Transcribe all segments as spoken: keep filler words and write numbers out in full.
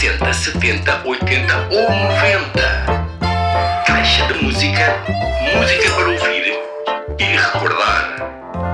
sessenta, setenta, oitenta ou noventa. Caixa de música, música para ouvir e recordar.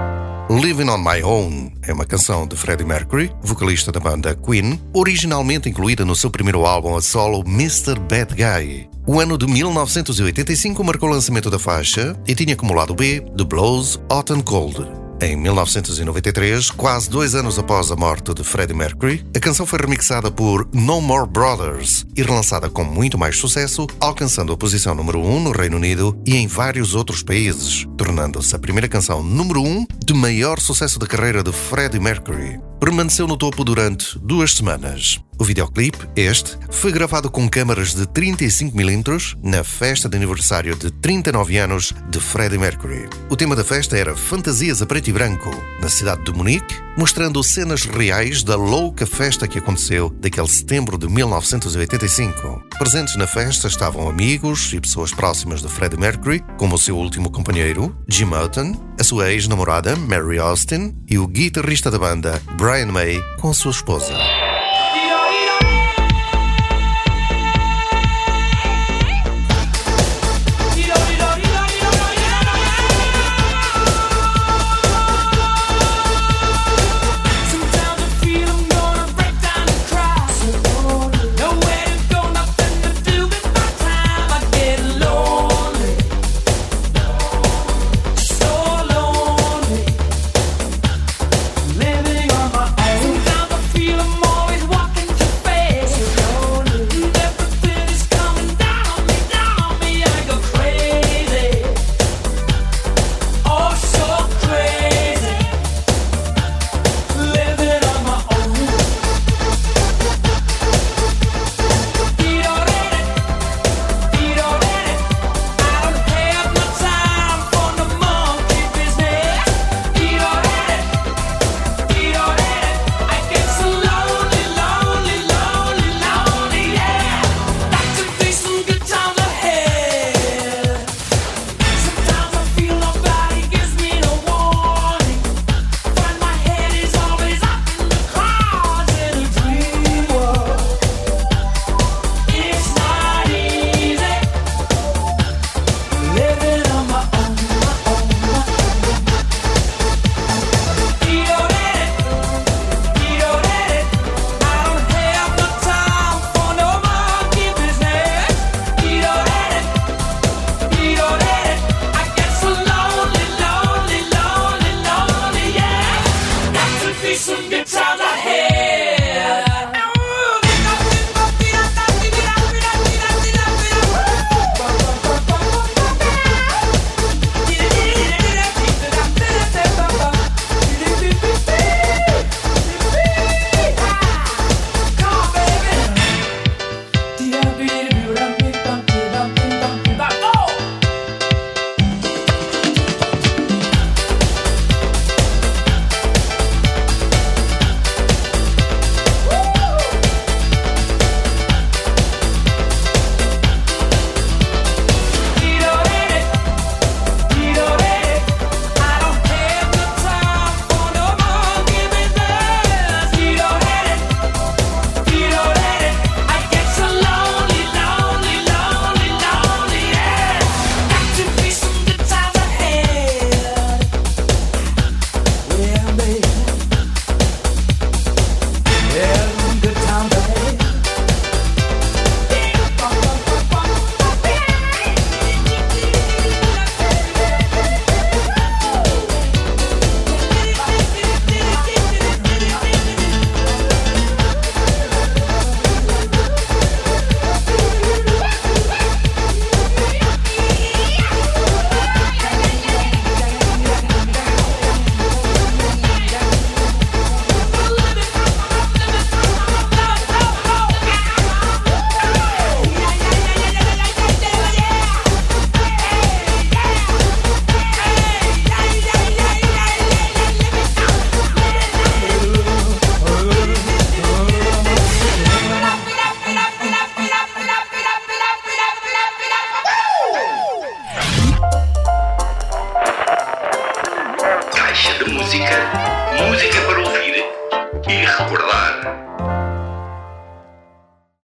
Living on My Own é uma canção de Freddie Mercury, vocalista da banda Queen, originalmente incluída no seu primeiro álbum a solo mister Bad Guy. O ano de mil novecentos e oitenta e cinco marcou o lançamento da faixa e tinha como lado B The Blues Hot and Cold. Em mil novecentos e noventa e três, quase dois anos após a morte de Freddie Mercury, a canção foi remixada por No More Brothers e relançada com muito mais sucesso, alcançando a posição número um no Reino Unido e em vários outros países, tornando-se a primeira canção número um de maior sucesso da carreira de Freddie Mercury. Permaneceu no topo durante duas semanas. O videoclipe, este, foi gravado com câmaras de trinta e cinco milímetros na festa de aniversário de trinta e nove anos de Freddie Mercury. O tema da festa era fantasias a preto e branco, na cidade de Munique, mostrando cenas reais da louca festa que aconteceu daquele setembro de mil novecentos e oitenta e cinco. Presentes na festa estavam amigos e pessoas próximas de Freddie Mercury, como o seu último companheiro, Jim Houghton, a sua ex-namorada, Mary Austin, e o guitarrista da banda, Brian May, com a sua esposa. Música, música para ouvir e recordar.